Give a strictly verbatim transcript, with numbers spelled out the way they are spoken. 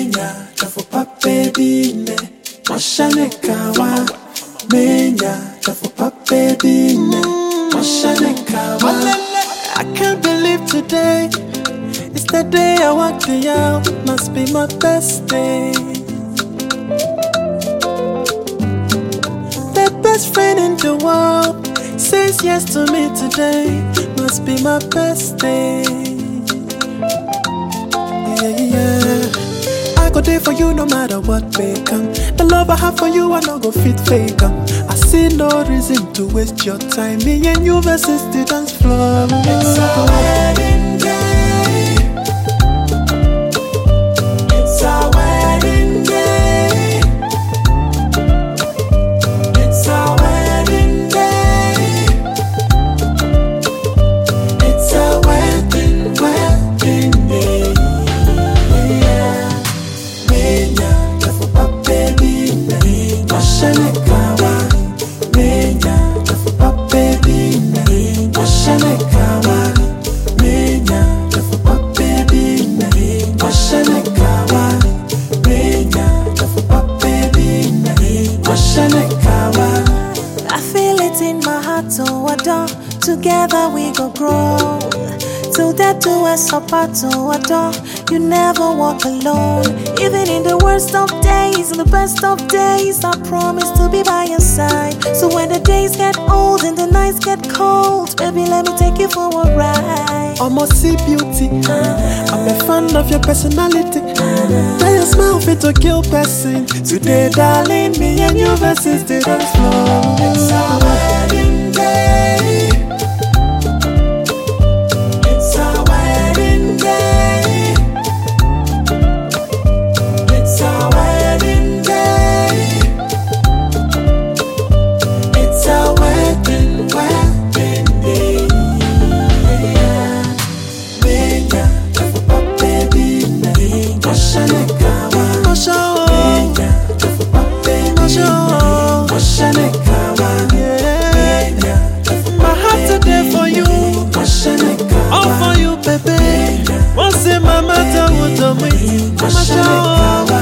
Menya, chafu papedine, mashane kawa. Menya, chafu papedine, mashane kawa. I can't believe today it's the day I walked the out. Must be my best day. The best friend in the world says yes to me today. Must be my best day. Yeah, yeah. I go there for you no matter what may come. The love I have for you, I no go fit fake em. I see no reason to waste your time. Me and you versus the dance floor. It's our wedding day. It's our wedding day. It's our wedding day. It's our wedding, wedding day. Yeah. Menya, chafu papedine, mashane kawa. Menya, chafu papedine, mashane kawa. Menya, chafu papedine, mashane kawa. Menya, chafu papedine, mashane kawa. I feel it in my heart to adore. Together we go grow. Till death do us apart to adore. You never walk alone. Even in the worst of days, in the best of days, I promise to be by your side. So when the days get old and the nights get cold, baby, let me take you for a ride. Almost see beauty. I'm a fan of your personality. Now your smile fit to kill person. Today, darling, me and you versus the dance floor. It's our wedding day. It's our wedding day. It's our wedding day. It's our wedding, wedding day. Yeah. Menya, chafu papedine, mashane kawa. Menya, chafu papedine, mashane kawa. Menya, my heart today for you, mashane kawa. All for you, baby. Once in my matter, what I'm with, mashane kawa.